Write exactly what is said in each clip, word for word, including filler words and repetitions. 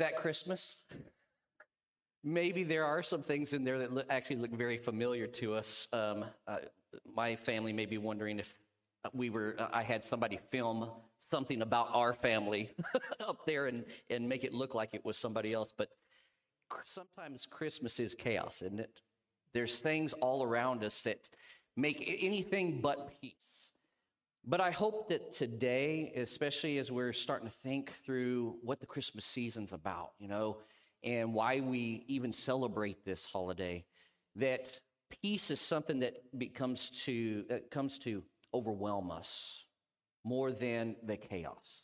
that Christmas? Maybe there are some things in there that look, actually look very familiar to us. Um, uh, my family may be wondering if we were, uh, I had somebody film something about our family up there and, and make it look like it was somebody else. But sometimes Christmas is chaos, isn't it? There's things all around us that make anything but peace. But I hope that today, especially as we're starting to think through what the Christmas season's about, you know, and why we even celebrate this holiday, that peace is something that becomes to uh, comes to overwhelm us more than the chaos.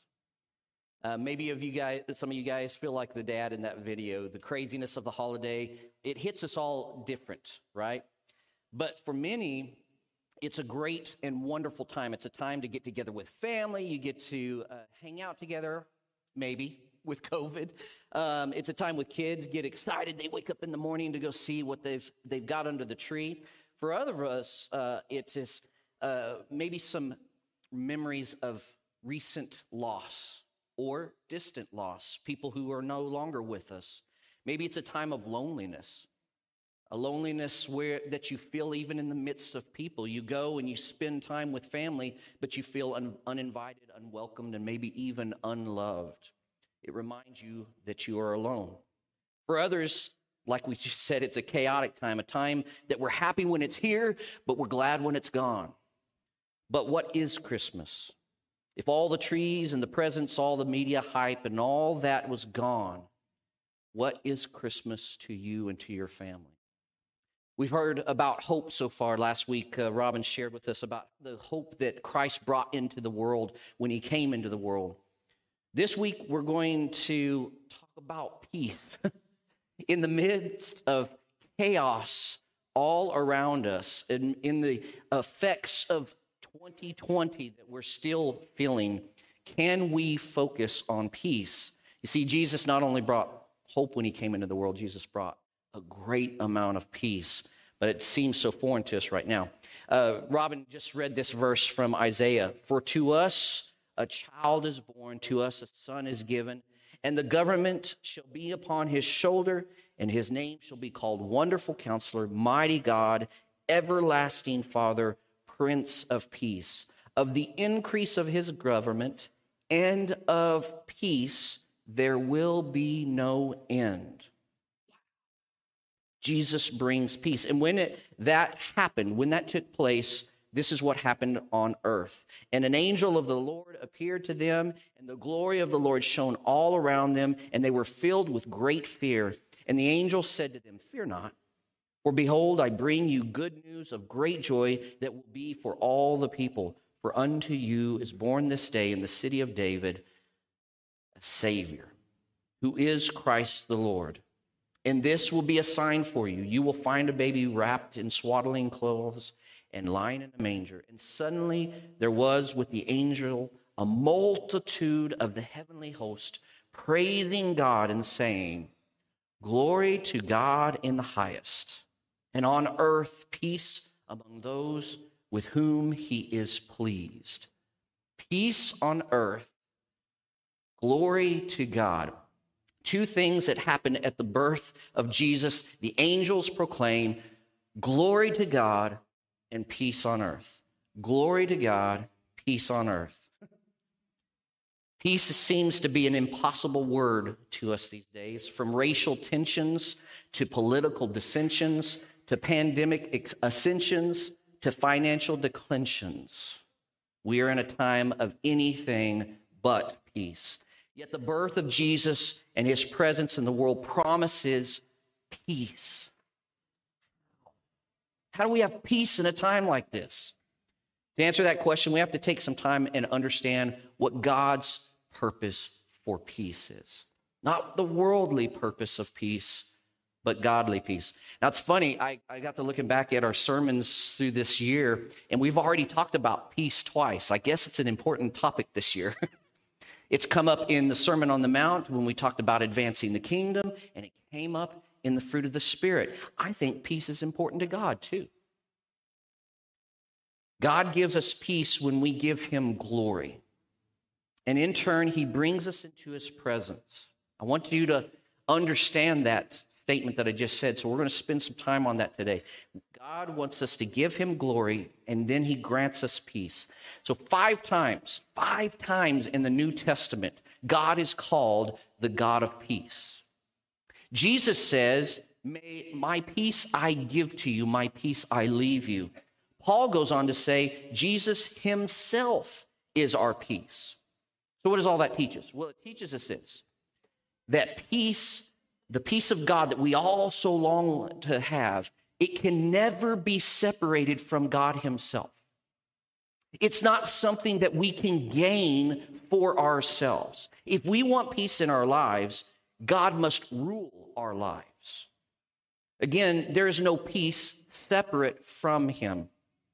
Uh, maybe of you guys, some of you guys feel like the dad in that video, the craziness of the holiday. It hits us all different, right? But for many, it's a great and wonderful time. It's a time to get together with family. You get to uh, hang out together, maybe, with COVID. Um, it's a time with kids, get excited. They wake up in the morning to go see what they've they've got under the tree. For other of us, uh, it's just, uh, maybe some memories of recent loss or distant loss, people who are no longer with us. Maybe it's a time of loneliness. A loneliness where that you feel even in the midst of people. You go and you spend time with family, but you feel un, uninvited, unwelcomed, and maybe even unloved. It reminds you that you are alone. For others, like we just said, it's a chaotic time, a time that we're happy when it's here, but we're glad when it's gone. But what is Christmas? If all the trees and the presents, all the media hype and all that was gone, what is Christmas to you and to your family? We've heard about hope so far. Last week, uh, Robin shared with us about the hope that Christ brought into the world when he came into the world. This week, we're going to talk about peace in the midst of chaos all around us and in the effects of twenty twenty that we're still feeling. Can we focus on peace? You see, Jesus not only brought hope when he came into the world, Jesus brought a great amount of peace, but it seems so foreign to us right now. Uh, Robin just read this verse from Isaiah. For to us a child is born, to us a son is given, and the government shall be upon his shoulder, and his name shall be called Wonderful Counselor, Mighty God, Everlasting Father, Prince of Peace. Of the increase of his government and of peace there will be no end. Jesus brings peace. And when it, that happened, when that took place, this is what happened on earth. And an angel of the Lord appeared to them, and the glory of the Lord shone all around them, and they were filled with great fear. And the angel said to them, fear not, for behold, I bring you good news of great joy that will be for all the people. For unto you is born this day in the city of David a Savior, who is Christ the Lord. And this will be a sign for you. You will find a baby wrapped in swaddling clothes and lying in a manger. And suddenly there was with the angel a multitude of the heavenly host, praising God and saying, glory to God in the highest, and on earth peace among those with whom he is pleased. Peace on earth, glory to God. Two things that happened at the birth of Jesus. The angels proclaim, glory to God and peace on earth. Glory to God, peace on earth. Peace seems to be an impossible word to us these days, from racial tensions to political dissensions to pandemic ascensions to financial declensions. We are in a time of anything but peace. Yet the birth of Jesus and his presence in the world promises peace. How do we have peace in a time like this? To answer that question, we have to take some time and understand what God's purpose for peace is. Not the worldly purpose of peace, but godly peace. Now, it's funny, I, I got to looking back at our sermons through this year, and we've already talked about peace twice. I guess it's an important topic this year. It's come up in the Sermon on the Mount when we talked about advancing the kingdom, and it came up in the fruit of the Spirit. I think peace is important to God, too. God gives us peace when we give him glory. And in turn, he brings us into his presence. I want you to understand that statement that I just said, so we're going to spend some time on that today. God wants us to give him glory, and then he grants us peace. So five times, five times in the New Testament, God is called the God of peace. Jesus says, "May my peace I give to you, my peace I leave you." Paul goes on to say, Jesus himself is our peace. So what does all that teach us? Well, it teaches us this, that peace, the peace of God that we all so long to have, it can never be separated from God himself. It's not something that we can gain for ourselves. If we want peace in our lives, God must rule our lives. Again, there is no peace separate from him.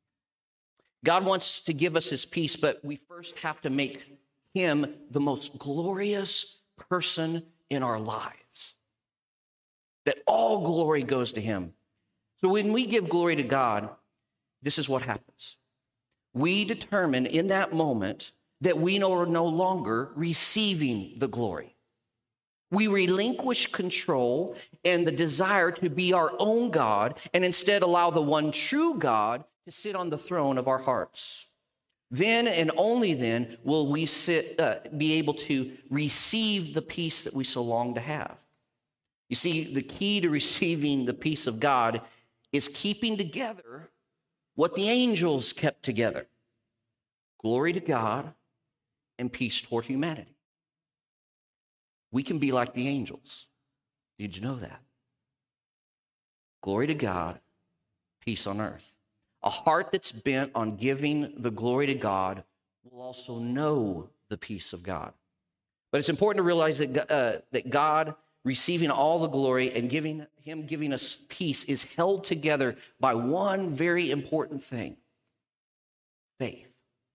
God wants to give us his peace, but we first have to make him the most glorious person in our lives. That all glory goes to him. So when we give glory to God, this is what happens. We determine in that moment that we are no longer receiving the glory. We relinquish control and the desire to be our own God, and instead allow the one true God to sit on the throne of our hearts. Then and only then will we sit, uh, be able to receive the peace that we so long to have. You see, the key to receiving the peace of God is keeping together what the angels kept together: glory to God and peace toward humanity. We can be like the angels. Did you know that? Glory to God, peace on earth. A heart that's bent on giving the glory to God will also know the peace of God. But it's important to realize that, uh, that God receiving all the glory and giving him giving us peace is held together by one very important thing: faith.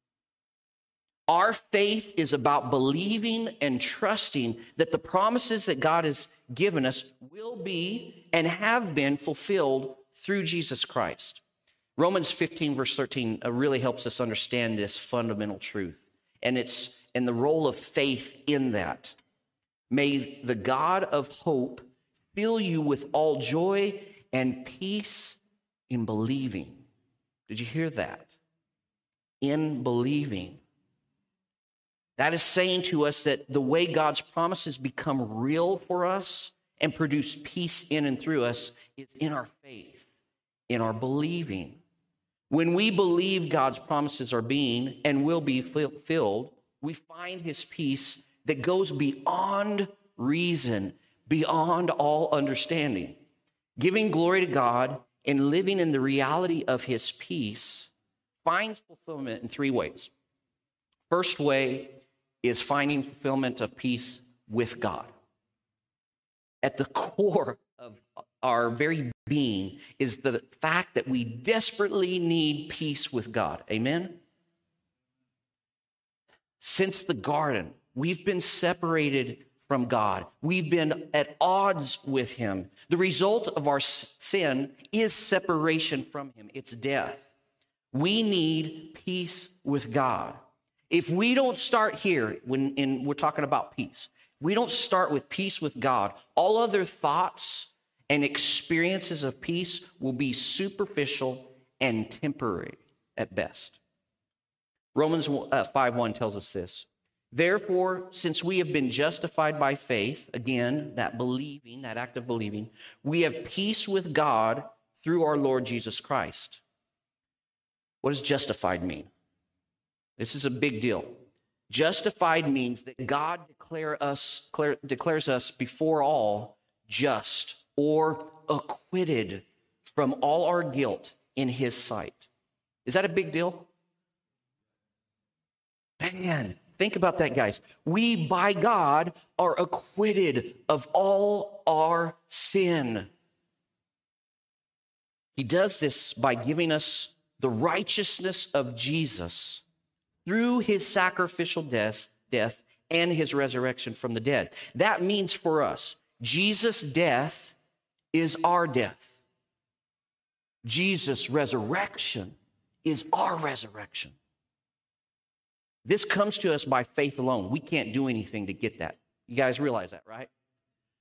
Our faith is about believing and trusting that the promises that God has given us will be and have been fulfilled through Jesus Christ. Romans fifteen, verse thirteen, uh, really helps us understand this fundamental truth. And it's in the role of faith in that. May the God of hope fill you with all joy and peace in believing. Did you hear that? In believing. That is saying to us that the way God's promises become real for us and produce peace in and through us is in our faith, in our believing. When we believe God's promises are being and will be fulfilled, we find his peace that goes beyond reason, beyond all understanding. Giving glory to God and living in the reality of his peace finds fulfillment in three ways. First way is finding fulfillment of peace with God. At the core of our very being is the fact that we desperately need peace with God. Amen? Since the garden, we've been separated from God. We've been at odds with him. The result of our sin is separation from him. It's death. We need peace with God. If we don't start here, when in, we're talking about peace, we don't start with peace with God, all other thoughts and experiences of peace will be superficial and temporary at best. Romans five one tells us this. Therefore, since we have been justified by faith, again, that believing, that act of believing, we have peace with God through our Lord Jesus Christ. What does justified mean? This is a big deal. Justified means that God declare us, declare, declares us before all just or acquitted from all our guilt in his sight. Is that a big deal? Man, think about that, guys. We, by God, are acquitted of all our sin. He does this by giving us the righteousness of Jesus through his sacrificial death, death and his resurrection from the dead. That means for us, Jesus' death is our death. Jesus' resurrection is our resurrection. This comes to us by faith alone. We can't do anything to get that. You guys realize that, right?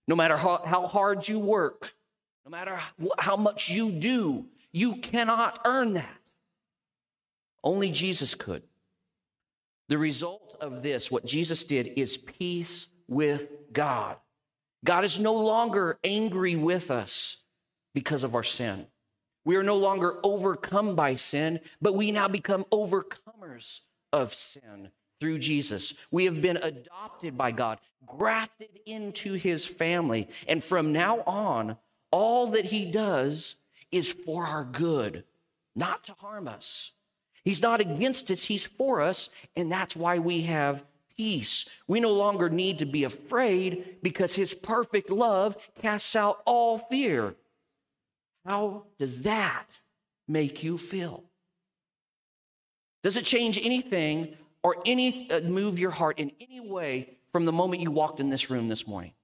No matter how, how hard you work, no matter how much you do, you cannot earn that. Only Jesus could. The result of this, what Jesus did, is peace with God. God is no longer angry with us because of our sin. We are no longer overcome by sin, but we now become overcomers of sin through Jesus. We have been adopted by God, grafted into his family. And from now on, all that he does is for our good, not to harm us. He's not against us, he's for us, and that's why we have peace. We no longer need to be afraid because his perfect love casts out all fear. How does that make you feel? Does it change anything or any uh, move your heart in any way from the moment you walked in this room this morning?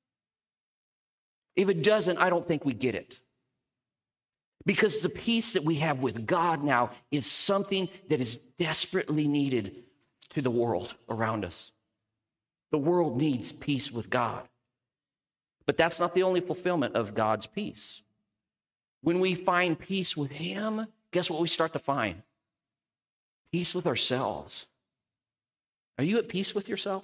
If it doesn't, I don't think we get it. Because the peace that we have with God now is something that is desperately needed to the world around us. The world needs peace with God. But that's not the only fulfillment of God's peace. When we find peace with him, guess what we start to find? Peace with ourselves. Are you at peace with yourself?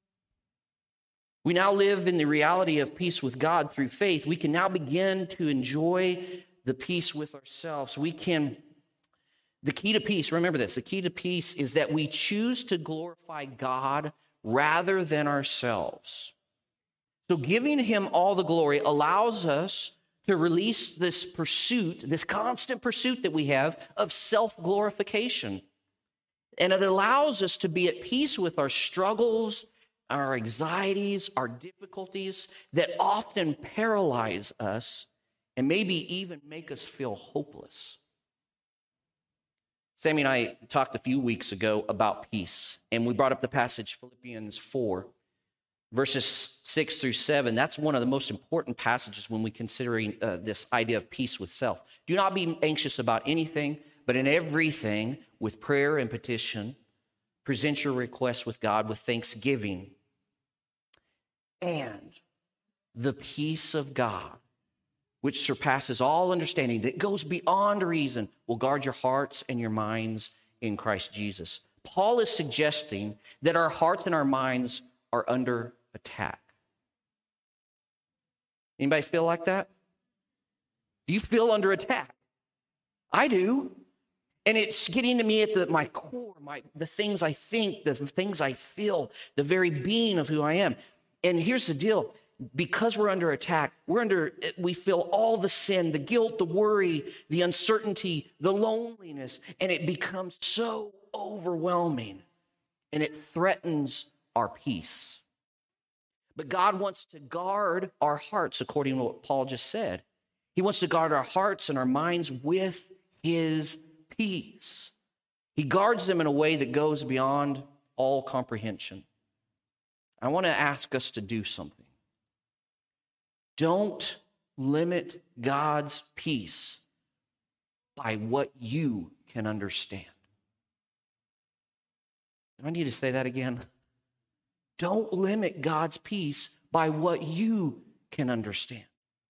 We now live in the reality of peace with God through faith. We can now begin to enjoy the peace with ourselves. We can, the key to peace, remember this, the key to peace is that we choose to glorify God rather than ourselves. So giving him all the glory allows us to release this pursuit, this constant pursuit that we have of self-glorification. And it allows us to be at peace with our struggles, our anxieties, our difficulties that often paralyze us and maybe even make us feel hopeless. Sammy and I talked a few weeks ago about peace, and we brought up the passage Philippians four. Verses six through seven, that's one of the most important passages when we considering uh, this idea of peace with self. Do not be anxious about anything, but in everything, with prayer and petition, present your requests with God with thanksgiving. And the peace of God, which surpasses all understanding, that goes beyond reason, will guard your hearts and your minds in Christ Jesus. Paul is suggesting that our hearts and our minds are under attack. Anybody feel like that? Do you feel under attack? I do. And it's getting to me at the, my core, my, the things I think, the things I feel, the very being of who I am. And here's the deal. Because we're under attack, we're under, we feel all the sin, the guilt, the worry, the uncertainty, the loneliness, and it becomes so overwhelming, and it threatens our peace. But God wants to guard our hearts, according to what Paul just said. He wants to guard our hearts and our minds with his peace. He guards them in a way that goes beyond all comprehension. I want to ask us to do something. Don't limit God's peace by what you can understand. Do I need to say that again? Don't limit God's peace by what you can understand.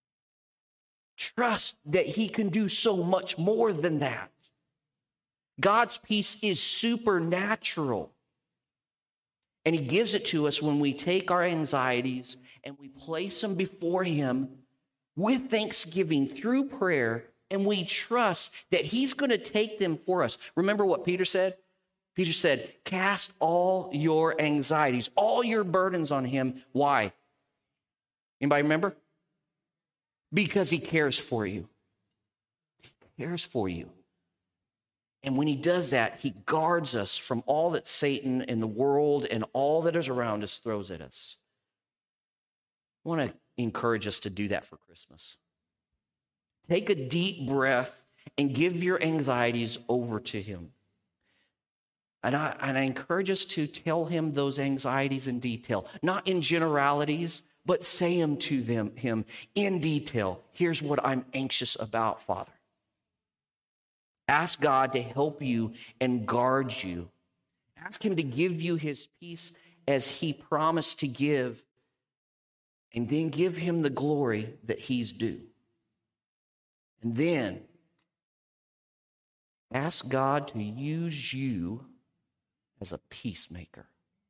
Trust that he can do so much more than that. God's peace is supernatural. And he gives it to us when we take our anxieties and we place them before him with thanksgiving through prayer, and we trust that he's going to take them for us. Remember what Peter said? Peter said, cast all your anxieties, all your burdens on him. Why? Anybody remember? Because he cares for you. He cares for you. And when he does that, he guards us from all that Satan and the world and all that is around us throws at us. I want to encourage us to do that for Christmas. Take a deep breath and give your anxieties over to him. And I, and I encourage us to tell him those anxieties in detail, not in generalities, but say them to them, him in detail. Here's what I'm anxious about, Father. Ask God to help you and guard you. Ask him to give you his peace as he promised to give. and then give him the glory that he's due. And then ask God to use you as a peacemaker.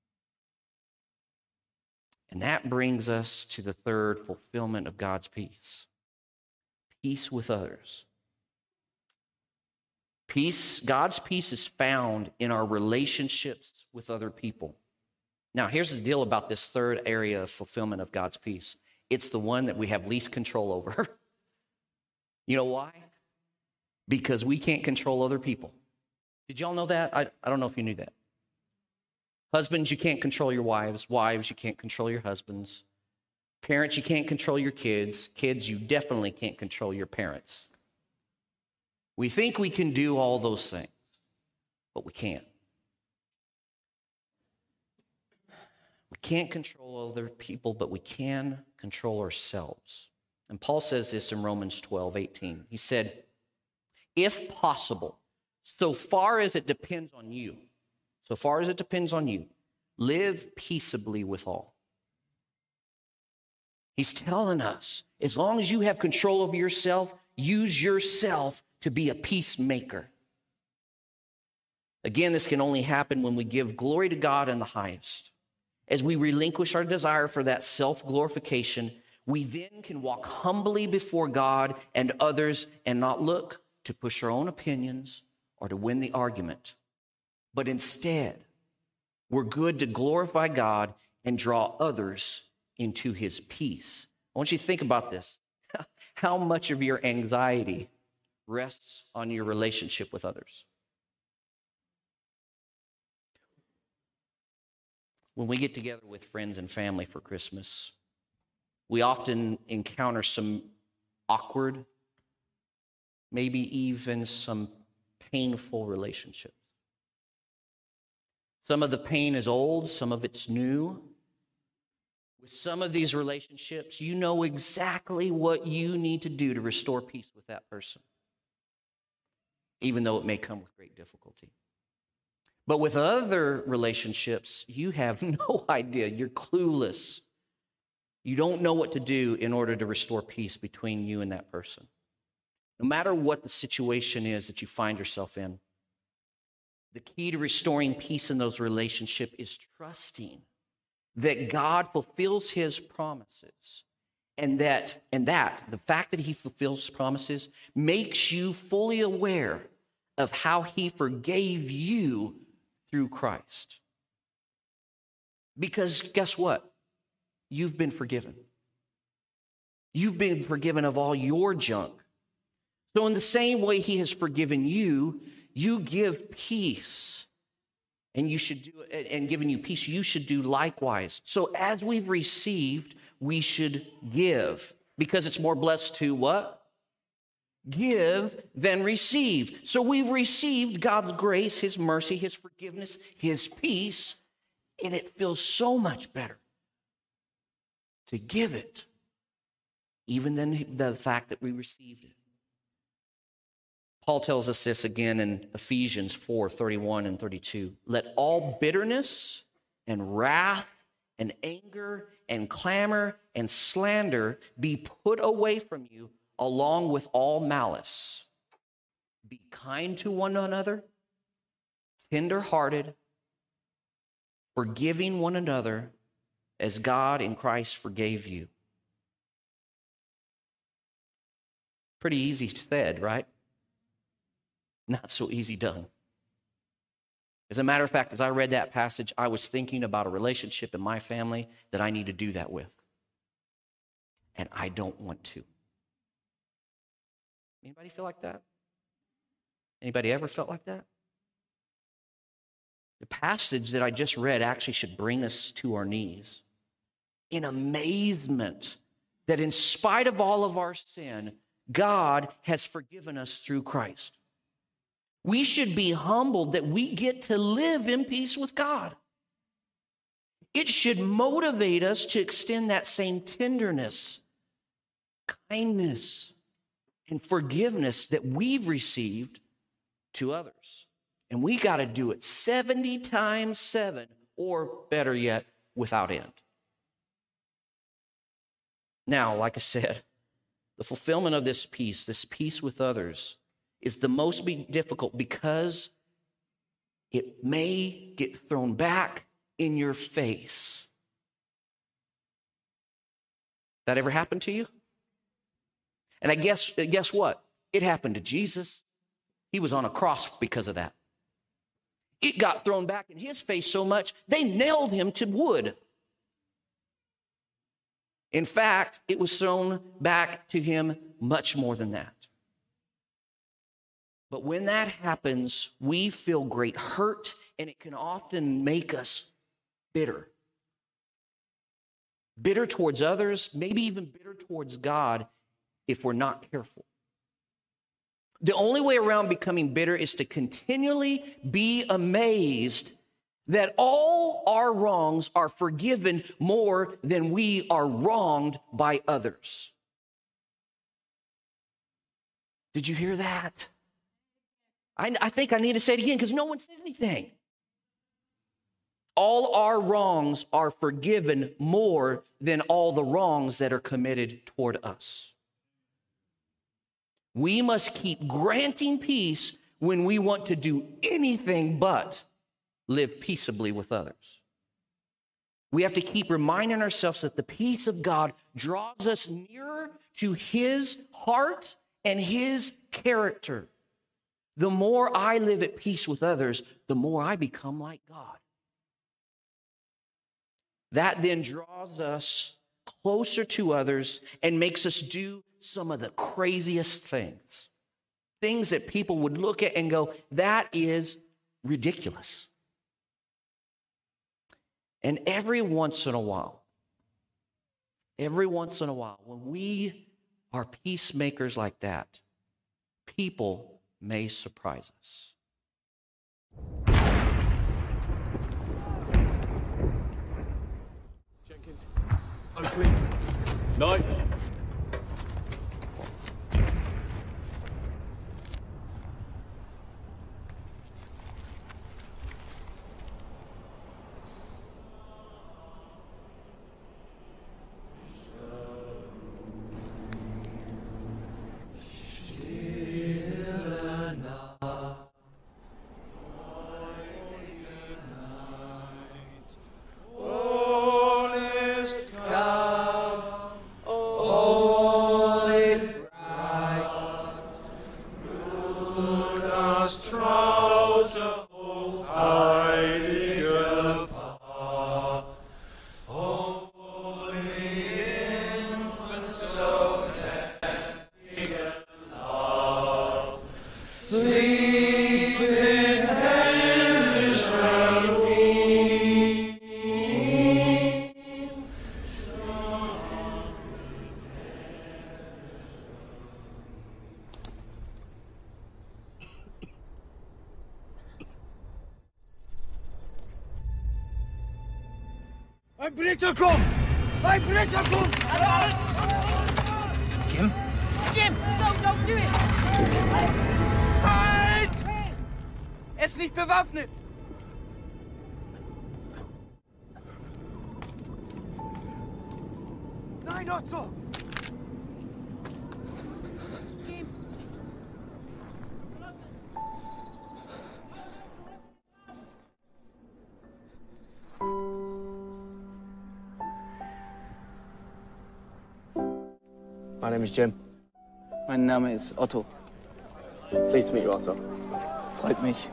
And that brings us to the third fulfillment of God's peace. Peace with others. Peace, God's peace is found in our relationships with other people. Now, here's the deal about this third area of fulfillment of God's peace. It's the one that we have least control over. You know why? Because we can't control other people. Did y'all know that? I, I don't know if you knew that. Husbands, you can't control your wives. Wives, you can't control your husbands. Parents, you can't control your kids. Kids, you definitely can't control your parents. We think we can do all those things, but we can't. We can't control other people, but we can control ourselves. And Paul says this in Romans twelve eighteen. He said, if possible, so far as it depends on you, so far as it depends on you, live peaceably with all. He's telling us, as long as you have control over yourself, use yourself to be a peacemaker. Again, this can only happen when we give glory to God in the highest. As we relinquish our desire for that self-glorification, we then can walk humbly before God and others and not look to push our own opinions or to win the argument. But instead, we're good to glorify God and draw others into his peace. I want you to think about this. How much of your anxiety rests on your relationship with others? When we get together with friends and family for Christmas, we often encounter some awkward, maybe even some painful relationships. Some of the pain is old, some of it's new. With some of these relationships, you know exactly what you need to do to restore peace with that person, even though it may come with great difficulty. But with other relationships, you have no idea. You're clueless. You don't know what to do in order to restore peace between you and that person. No matter what the situation is that you find yourself in, the key to restoring peace in those relationships is trusting that God fulfills his promises. And that, and that, the fact that he fulfills promises makes you fully aware of how he forgave you through Christ. Because guess what? You've been forgiven. You've been forgiven of all your junk. So in the same way he has forgiven you, you give peace. And you should do, and giving you peace, you should do likewise. So as we've received, we should give. Because it's more blessed to what? Give than receive. So we've received God's grace, his mercy, his forgiveness, his peace, and it feels so much better to give it, even than the fact that we received it. Paul tells us this again in Ephesians four, thirty-one and thirty-two. Let all bitterness and wrath and anger and clamor and slander be put away from you, along with all malice. Be kind to one another, tender-hearted, forgiving one another, as God in Christ forgave you. Pretty easy said, right? Not so easy done. As a matter of fact, as I read that passage, I was thinking about a relationship in my family that I need to do that with. And I don't want to. Anybody feel like that? Anybody ever felt like that? The passage that I just read actually should bring us to our knees in amazement that in spite of all of our sin, God has forgiven us through Christ. We should be humbled that we get to live in peace with God. It should motivate us to extend that same tenderness, kindness, and forgiveness that we've received to others. And we got to do it seventy times seven, or better yet, without end. Now, like I said, the fulfillment of this peace, this peace with others, is the most be difficult because it may get thrown back in your face. That ever happened to you? And I guess, guess what? It happened to Jesus. He was on a cross because of that. It got thrown back in his face so much, they nailed him to wood. In fact, it was thrown back to him much more than that. But when that happens, we feel great hurt, and it can often make us bitter. Bitter towards others, maybe even bitter towards God if we're not careful. The only way around becoming bitter is to continually be amazed that all our wrongs are forgiven more than we are wronged by others. Did you hear that? I, I think I need to say it again because no one said anything. All our wrongs are forgiven more than all the wrongs that are committed toward us. We must keep granting peace when we want to do anything but live peaceably with others. We have to keep reminding ourselves that the peace of God draws us nearer to his heart and his character. The more I live at peace with others, the more I become like God. That then draws us closer to others and makes us do some of the craziest things. Things that people would look at and go, that is ridiculous. And every once in a while, every once in a while, when we are peacemakers like that, people may surprise us. Jenkins, Oakley. No. Ein Britzer kommt! Ein Britzer kommt! Jim? Jim, don't, don't do it! Halt! Er ist nicht bewaffnet! Nein, Otto! Jim! My name is Jim. Mein Name ist Otto. Pleased to meet you, Otto. Freut mich.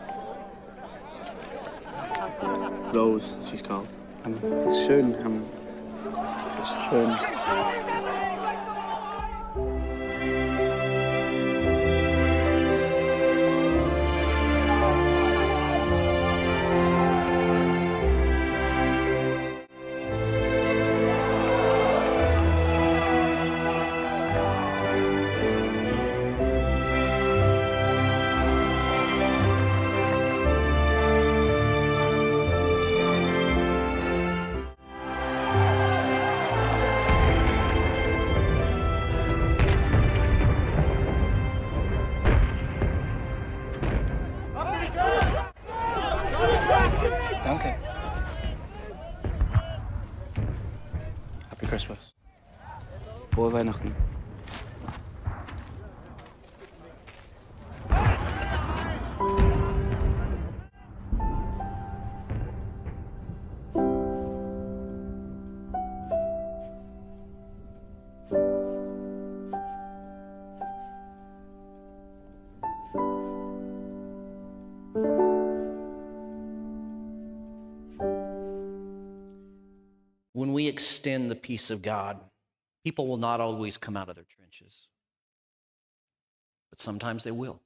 Rose, she's called. Um, ist schön. Um, ist schön. Danke. Happy Christmas. Frohe Weihnachten. When we extend the peace of God, people will not always come out of their trenches, but sometimes they will.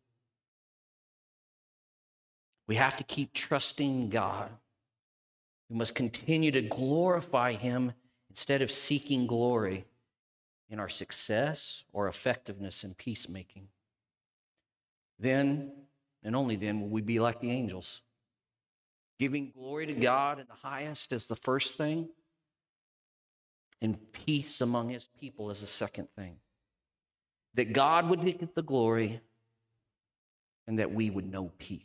We have to keep trusting God. We must continue to glorify Him instead of seeking glory in our success or effectiveness in peacemaking. Then, and only then, will we be like the angels, giving glory to God in the highest as the first thing, and peace among His people as the second thing. That God would get the glory and that we would know peace.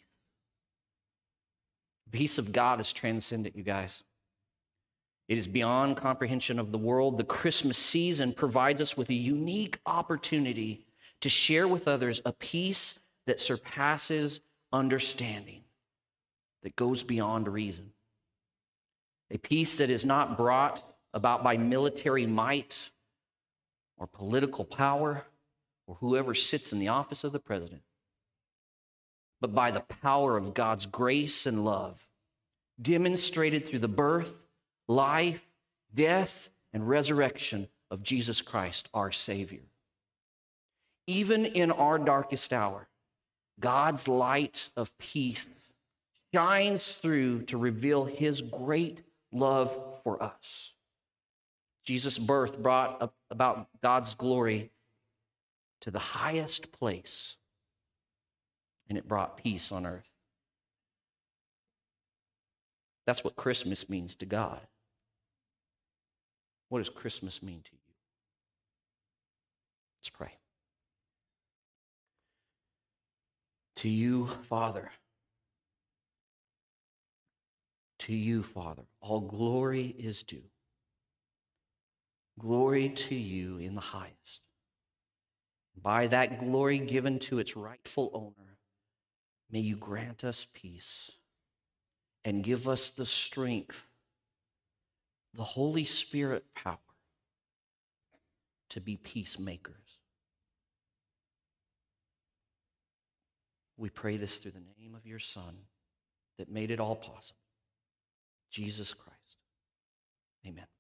The peace of God is transcendent, you guys. It is beyond comprehension of the world. The Christmas season provides us with a unique opportunity to share with others a peace that surpasses understanding, that goes beyond reason. A peace that is not brought about by military might or political power or whoever sits in the office of the president, but by the power of God's grace and love, demonstrated through the birth, life, death, and resurrection of Jesus Christ, our Savior. Even in our darkest hour, God's light of peace shines through to reveal His great love for us. Jesus' birth brought about God's glory to the highest place, and it brought peace on earth. That's what Christmas means to God. What does Christmas mean to you? Let's pray. To you, Father, to you, Father, all glory is due. Glory to you in the highest. By that glory given to its rightful owner, may you grant us peace and give us the strength, the Holy Spirit power to be peacemakers. We pray this through the name of your Son that made it all possible, Jesus Christ. Amen.